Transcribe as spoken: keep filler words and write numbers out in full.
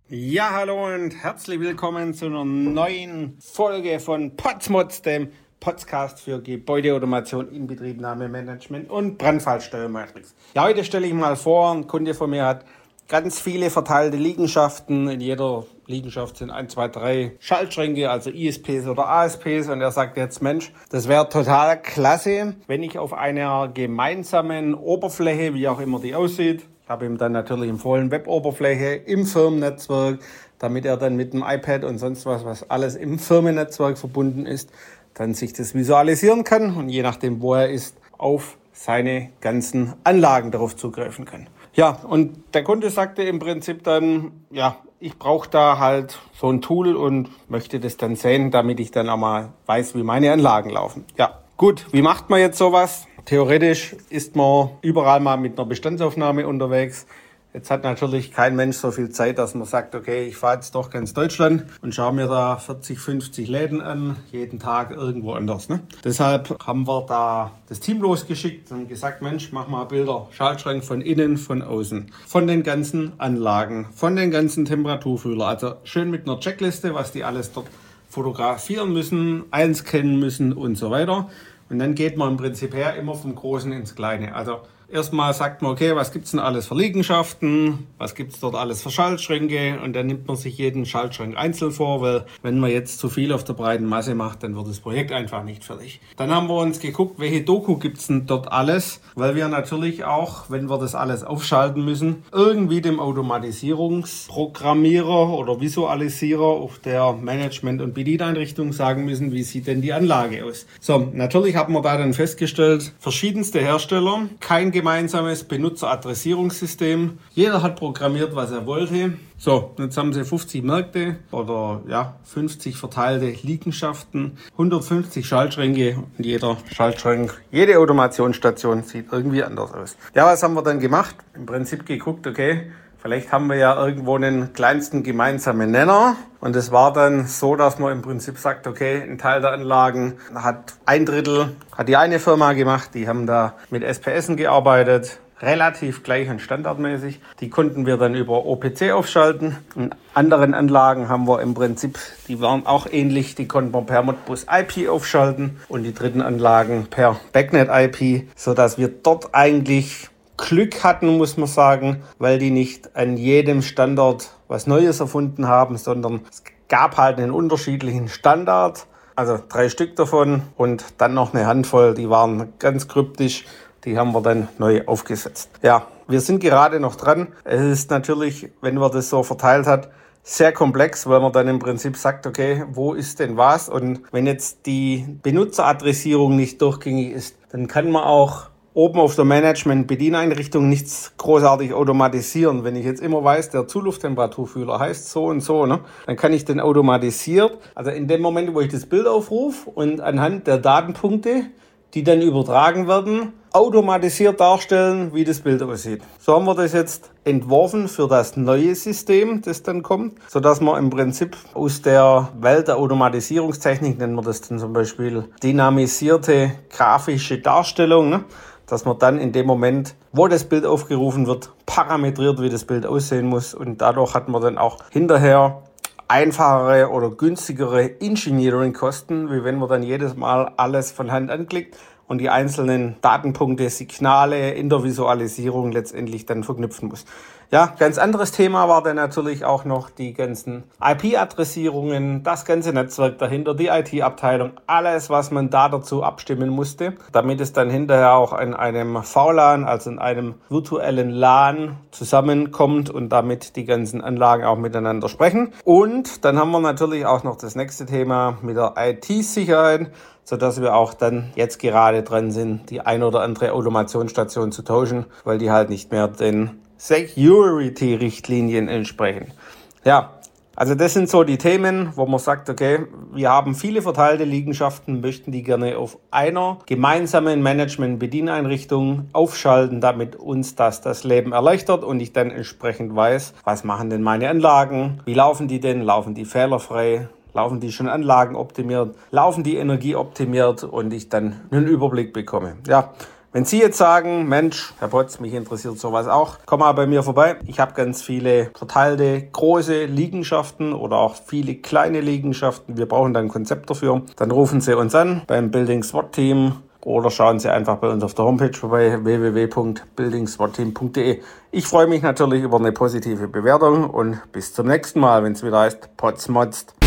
Ja, hallo und herzlich willkommen zu einer neuen Folge von Potsmods, dem Podcast für Gebäudeautomation, Inbetriebnahme, Management und Brandfallsteuermatrix. Ja, heute stelle ich mal vor, ein Kunde von mir hat ganz viele verteilte Liegenschaften. In jeder Liegenschaft sind ein, zwei, drei Schaltschränke, also I S Ps oder A S Ps. Und er sagt jetzt, Mensch, das wäre total klasse, wenn ich auf einer gemeinsamen Oberfläche, wie auch immer die aussieht, ich habe ihm dann natürlich empfohlen, Web-Oberfläche im Firmennetzwerk, damit er dann mit dem iPad und sonst was, was alles im Firmennetzwerk verbunden ist, dann sich das visualisieren kann und je nachdem, wo er ist, auf seine ganzen Anlagen darauf zugreifen kann. Ja, und der Kunde sagte im Prinzip dann, ja, ich brauche da halt so ein Tool und möchte das dann sehen, damit ich dann auch mal weiß, wie meine Anlagen laufen. Ja, gut, wie macht man jetzt sowas? Theoretisch ist man überall mal mit einer Bestandsaufnahme unterwegs. Jetzt hat natürlich kein Mensch so viel Zeit, dass man sagt, okay, ich fahre jetzt doch ganz Deutschland und schaue mir da vierzig, fünfzig Läden an, jeden Tag irgendwo anders. Ne? Deshalb haben wir da das Team losgeschickt und gesagt, Mensch, mach mal Bilder, Schaltschrank von innen, von außen, von den ganzen Anlagen, von den ganzen Temperaturfühler. Also schön mit einer Checkliste, was die alles dort fotografieren müssen, einscannen müssen und so weiter. Und dann geht man im Prinzip her immer vom Großen ins Kleine. Also erstmal sagt man, okay, was gibt's denn alles für Liegenschaften? Was gibt's dort alles für Schaltschränke? Und dann nimmt man sich jeden Schaltschrank einzeln vor, weil wenn man jetzt zu viel auf der breiten Masse macht, dann wird das Projekt einfach nicht fertig. Dann haben wir uns geguckt, welche Doku gibt's denn dort alles? Weil wir natürlich auch, wenn wir das alles aufschalten müssen, irgendwie dem Automatisierungsprogrammierer oder Visualisierer auf der Management- und Bedieneinrichtung sagen müssen, wie sieht denn die Anlage aus? So, natürlich haben wir da dann festgestellt, verschiedenste Hersteller, kein gemeinsames Benutzeradressierungssystem. Jeder hat programmiert, was er wollte. So, jetzt haben sie fünfzig Märkte oder ja fünfzig verteilte Liegenschaften, hundertfünfzig Schaltschränke und jeder Schaltschrank, jede Automationsstation sieht irgendwie anders aus. Ja, was haben wir dann gemacht? Im Prinzip geguckt, okay, vielleicht haben wir ja irgendwo einen kleinsten gemeinsamen Nenner. Und es war dann so, dass man im Prinzip sagt, okay, ein Teil der Anlagen hat ein Drittel, hat die eine Firma gemacht, die haben da mit S P S gearbeitet, relativ gleich und standardmäßig. Die konnten wir dann über O P C aufschalten. In anderen Anlagen haben wir im Prinzip, die waren auch ähnlich, die konnten wir per Modbus I P aufschalten und die dritten Anlagen per Backnet I P, sodass wir dort eigentlich Glück hatten, muss man sagen, weil die nicht an jedem Standort was Neues erfunden haben, sondern es gab halt einen unterschiedlichen Standard, also drei Stück davon und dann noch eine Handvoll, die waren ganz kryptisch, die haben wir dann neu aufgesetzt. Ja, wir sind gerade noch dran. Es ist natürlich, wenn man das so verteilt hat, sehr komplex, weil man dann im Prinzip sagt, okay, wo ist denn was? Und wenn jetzt die Benutzeradressierung nicht durchgängig ist, dann kann man auch oben auf der Management-Bedieneinrichtung nichts großartig automatisieren. Wenn ich jetzt immer weiß, der Zulufttemperaturfühler heißt so und so, ne, dann kann ich den automatisiert, also in dem Moment, wo ich das Bild aufrufe und anhand der Datenpunkte, die dann übertragen werden, automatisiert darstellen, wie das Bild aussieht. So haben wir das jetzt entworfen für das neue System, das dann kommt, sodass man im Prinzip aus der Welt der Automatisierungstechnik, nennen wir das dann zum Beispiel dynamisierte grafische Darstellung, ne? Dass man dann in dem Moment, wo das Bild aufgerufen wird, parametriert, wie das Bild aussehen muss. Und dadurch hat man dann auch hinterher einfachere oder günstigere Engineering-Kosten, wie wenn man dann jedes Mal alles von Hand anklickt und die einzelnen Datenpunkte, Signale in der Visualisierung letztendlich dann verknüpfen muss. Ja, ganz anderes Thema war dann natürlich auch noch die ganzen I P-Adressierungen, das ganze Netzwerk dahinter, die I T-Abteilung, alles, was man da dazu abstimmen musste, damit es dann hinterher auch in einem V LAN, also in einem virtuellen LAN zusammenkommt und damit die ganzen Anlagen auch miteinander sprechen. Und dann haben wir natürlich auch noch das nächste Thema mit der I T-Sicherheit, sodass wir auch dann jetzt gerade dran sind, die ein oder andere Automationsstation zu tauschen, weil die halt nicht mehr den Security-Richtlinien entsprechen. Ja, also das sind so die Themen, wo man sagt, okay, wir haben viele verteilte Liegenschaften, möchten die gerne auf einer gemeinsamen Management-Bedieneinrichtung aufschalten, damit uns das das Leben erleichtert und ich dann entsprechend weiß, was machen denn meine Anlagen, wie laufen die denn, laufen die fehlerfrei, laufen die schon anlagenoptimiert, laufen die energieoptimiert und ich dann einen Überblick bekomme. Ja, Wenn Sie jetzt sagen, Mensch, Herr Potz, mich interessiert sowas auch, komm mal bei mir vorbei. Ich habe ganz viele verteilte große Liegenschaften oder auch viele kleine Liegenschaften. Wir brauchen da ein Konzept dafür. Dann rufen Sie uns an beim Building SWAT Team oder schauen Sie einfach bei uns auf der Homepage vorbei, w w w punkt building swat team punkt d e. Ich freue mich natürlich über eine positive Bewertung und bis zum nächsten Mal, wenn es wieder heißt Potz motzt.